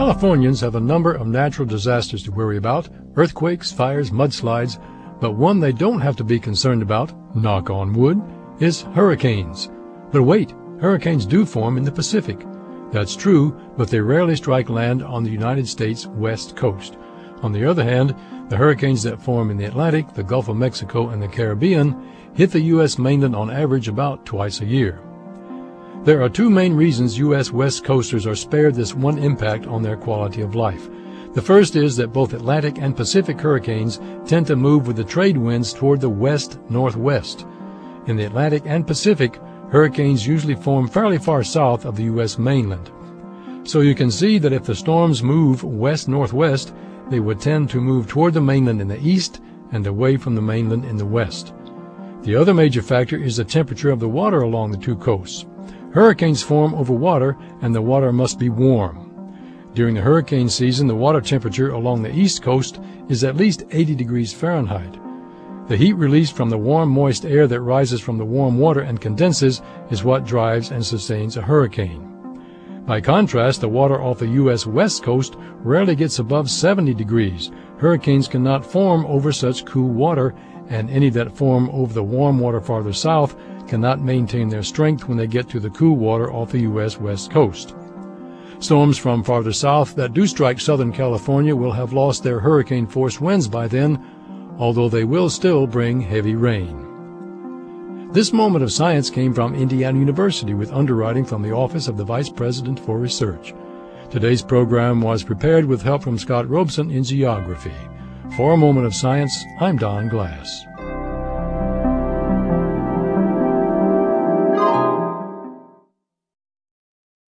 Californians have a number of natural disasters to worry about: earthquakes, fires, mudslides, but one they don't have to be concerned about, knock on wood, is hurricanes. But wait, hurricanes do form in the Pacific. That's true, but they rarely strike land on the United States west coast. On the other hand, the hurricanes that form in the Atlantic, the Gulf of Mexico, and the Caribbean hit the U.S. mainland on average about twice a year. There are two main reasons U.S. West Coasters are spared this one impact on their quality of life. The first is that both Atlantic and Pacific hurricanes tend to move with the trade winds toward the west-northwest. In the Atlantic and Pacific, hurricanes usually form fairly far south of the U.S. mainland. So you can see that if the storms move west-northwest, they would tend to move toward the mainland in the east and away from the mainland in the west. The other major factor is the temperature of the water along the two coasts. Hurricanes form over water, and the water must be warm. During the hurricane season, the water temperature along the east coast is at least 80 degrees Fahrenheit. The heat released from the warm, moist air that rises from the warm water and condenses is what drives and sustains a hurricane. By contrast, the water off the U.S. west coast rarely gets above 70 degrees. Hurricanes cannot form over such cool water, and any that form over the warm water farther south cannot maintain their strength when they get to the cool water off the U.S. west coast. Storms from farther south that do strike Southern California will have lost their hurricane-force winds by then, although they will still bring heavy rain. This moment of science came from Indiana University with underwriting from the Office of the Vice President for Research. Today's program was prepared with help from Scott Robeson in geography. For a Moment of Science, I'm Don Glass.